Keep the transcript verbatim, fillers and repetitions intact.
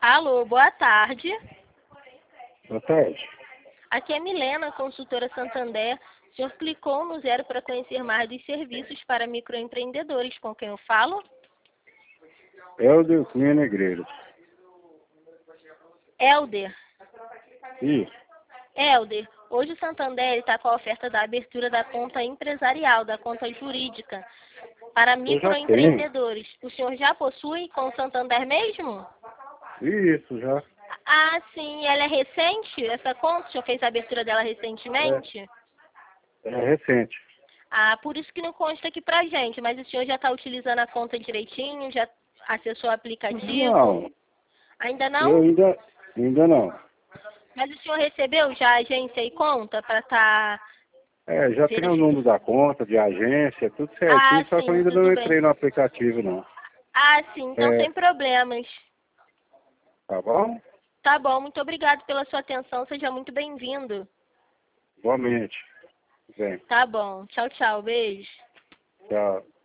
Alô, boa tarde. Boa tarde. Aqui é Milena, consultora Santander. O senhor clicou no zero para conhecer mais dos serviços para microempreendedores. Com quem eu falo? Helder Cunha Negreiro. Helder. Isso. Helder, hoje o Santander está com a oferta da abertura da conta empresarial, da conta jurídica, para microempreendedores. O senhor já possui com o Santander mesmo? Isso, já. Ah, sim. Ela é recente, essa conta? O senhor fez a abertura dela recentemente? É, é recente. Ah, por isso que não consta aqui pra gente, mas o senhor já está utilizando a conta direitinho? Já acessou o aplicativo? Não, Ainda eu não? ainda, ainda não. Mas o senhor recebeu já a agência e conta para estar... É, já tem o número da conta, de agência, tudo Ah, certinho, só que eu sim, ainda não tudo bem. entrei no aplicativo, não. Ah, sim, então É, sem problemas. tá bom? Tá bom, muito obrigado pela sua atenção, seja muito bem-vindo. Igualmente. Bem, Tá bom, tchau, tchau, beijo. tchau.